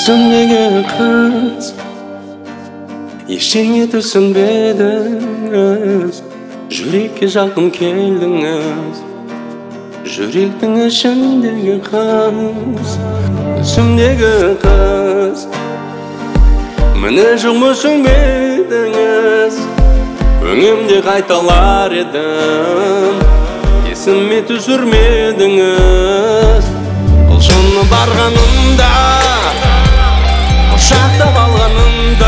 Gözümdeki kız Eşeğe düşünbediniz Yürekке жақын келдіңіз Жүректің ішіндегі қыз Gözümdeki kız Міне жоқ мүсінбедіңіз Өңімде қайталар едім Есіме түсірмедіңіз Құлшыны барғанымда Құшақтап алғанымда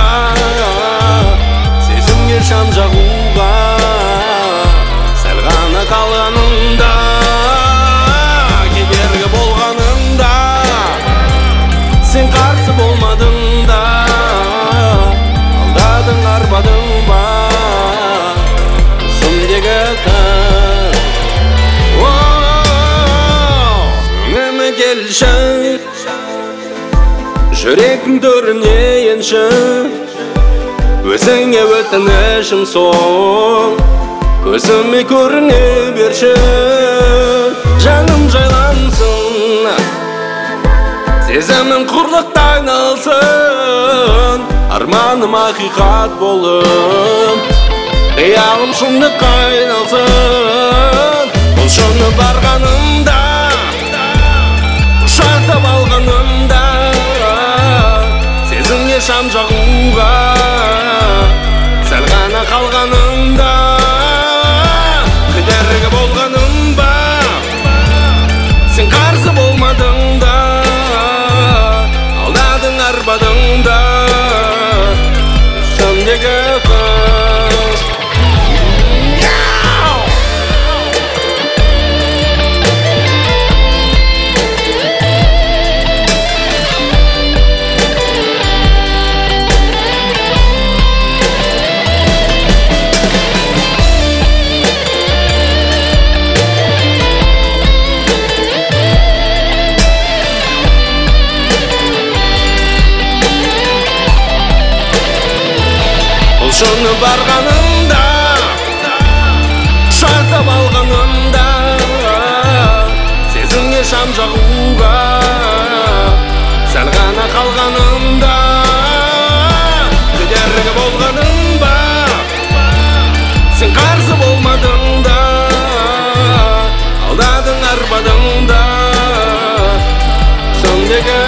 Сезімге шам жағуға Сәл ғана қалғанымда Кедергі болғанымда Сен қарсы болмадың да Алдадың арбадың ба Түсімдегі қыз Өңіме келші Жүректің төріне енші Өзіңе өтінішім соң Көзіме көріне берші Жаным жайлансын Сезімім құрлықта айналсын Арманым ақиқат болып Қиялым шындыққа айналсын Құлшыны барғанымда Құшақтап алғанымда Сезімге шам жағуға Сәл ғана қалғанымда Кедергі болғаным ба Сен қарсы болмадың да Алдадың арбадың да Түсімдегі қыз Құлшыны барғанымда Құшақтап алғанымда Сезімге шам жағуға Сәл ғана қалғанымда Кедергі болғаным ба Сен қарсы болмадың да Алдадың арбадың да Түсімдегі